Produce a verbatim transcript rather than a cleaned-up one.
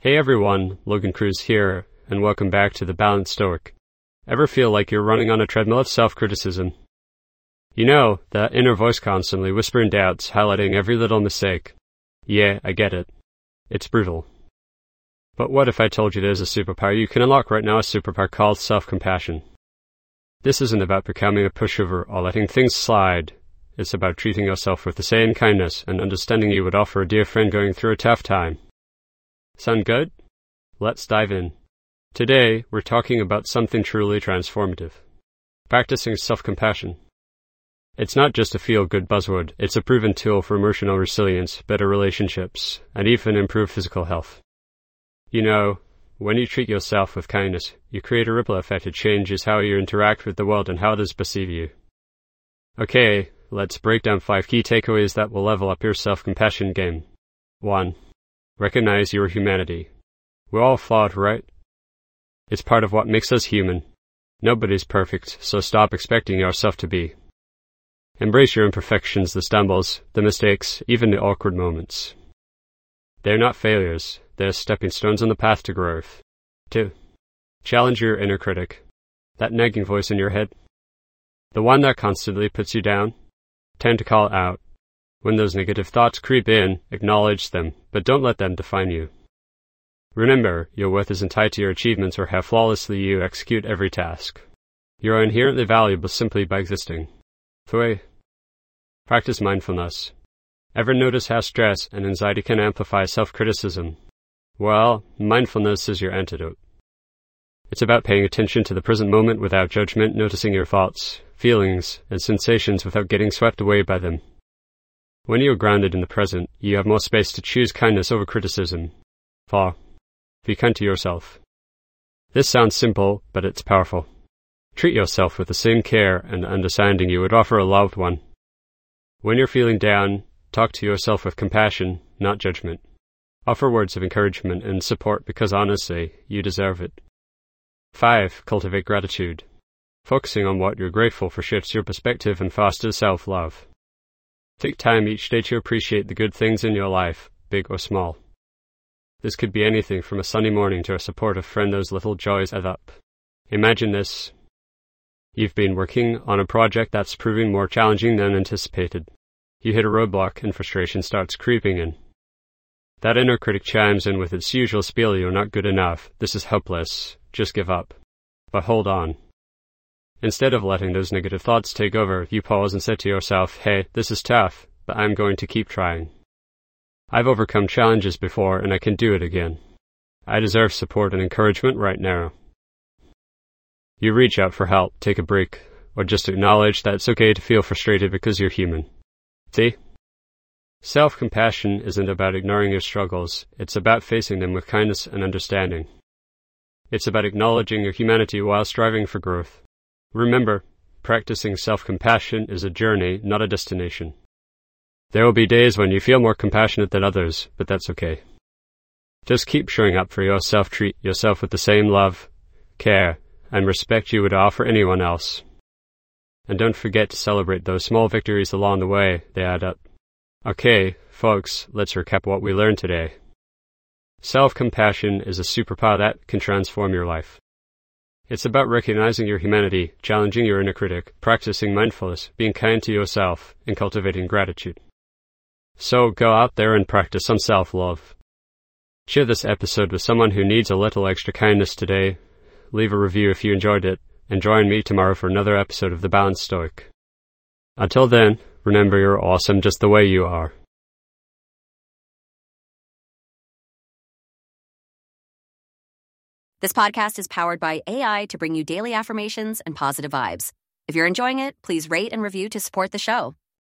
Hey everyone, Logan Cruz here, and welcome back to The Balanced Stoic. Ever feel like you're running on a treadmill of self-criticism? You know, that inner voice constantly whispering doubts, highlighting every little mistake. Yeah, I get it. It's brutal. But what if I told you there's a superpower you can unlock right now, a superpower called self-compassion? This isn't about becoming a pushover or letting things slide. It's about treating yourself with the same kindness and understanding you would offer a dear friend going through a tough time. Sound good? Let's dive in. Today, we're talking about something truly transformative. Practicing self-compassion. It's not just a feel-good buzzword, it's a proven tool for emotional resilience, better relationships, and even improved physical health. You know, when you treat yourself with kindness, you create a ripple effect that changes how you interact with the world and how others perceive you. Okay, let's break down five key takeaways that will level up your self-compassion game. one. Recognize your humanity. We're all flawed, right? It's part of what makes us human. Nobody's perfect, so stop expecting yourself to be. Embrace your imperfections, the stumbles, the mistakes, even the awkward moments. They're not failures, they're stepping stones on the path to growth. two. Challenge your inner critic. That nagging voice in your head. The one that constantly puts you down. Tend to call it out. When those negative thoughts creep in, acknowledge them, but don't let them define you. Remember, your worth isn't tied to your achievements or how flawlessly you execute every task. You are inherently valuable simply by existing. three. Practice mindfulness. Ever notice how stress and anxiety can amplify self-criticism? Well, mindfulness is your antidote. It's about paying attention to the present moment without judgment, noticing your thoughts, feelings, and sensations without getting swept away by them. When you are grounded in the present, you have more space to choose kindness over criticism. four. Be kind to yourself. This sounds simple, but it's powerful. Treat yourself with the same care and understanding you would offer a loved one. When you're feeling down, talk to yourself with compassion, not judgment. Offer words of encouragement and support because honestly, you deserve it. five. Cultivate gratitude. Focusing on what you're grateful for shifts your perspective and fosters self-love. Take time each day to appreciate the good things in your life, big or small. This could be anything from a sunny morning to a supportive friend, those little joys add up. Imagine this. You've been working on a project that's proving more challenging than anticipated. You hit a roadblock and frustration starts creeping in. That inner critic chimes in with its usual spiel, you're not good enough, this is hopeless, just give up. But hold on. Instead of letting those negative thoughts take over, you pause and say to yourself, hey, this is tough, but I'm going to keep trying. I've overcome challenges before and I can do it again. I deserve support and encouragement right now. You reach out for help, take a break, or just acknowledge that it's okay to feel frustrated because you're human. See? Self-compassion isn't about ignoring your struggles, it's about facing them with kindness and understanding. It's about acknowledging your humanity while striving for growth. Remember, practicing self-compassion is a journey, not a destination. There will be days when you feel more compassionate than others, but that's okay. Just keep showing up for yourself, treat yourself with the same love, care, and respect you would offer anyone else. And don't forget to celebrate those small victories along the way, they add up. Okay, folks, let's recap what we learned today. Self-compassion is a superpower that can transform your life. It's about recognizing your humanity, challenging your inner critic, practicing mindfulness, being kind to yourself, and cultivating gratitude. So go out there and practice some self-love. Share this episode with someone who needs a little extra kindness today. Leave a review if you enjoyed it, and join me tomorrow for another episode of The Balanced Stoic. Until then, remember you're awesome just the way you are. This podcast is powered by A I to bring you daily affirmations and positive vibes. If you're enjoying it, please rate and review to support the show.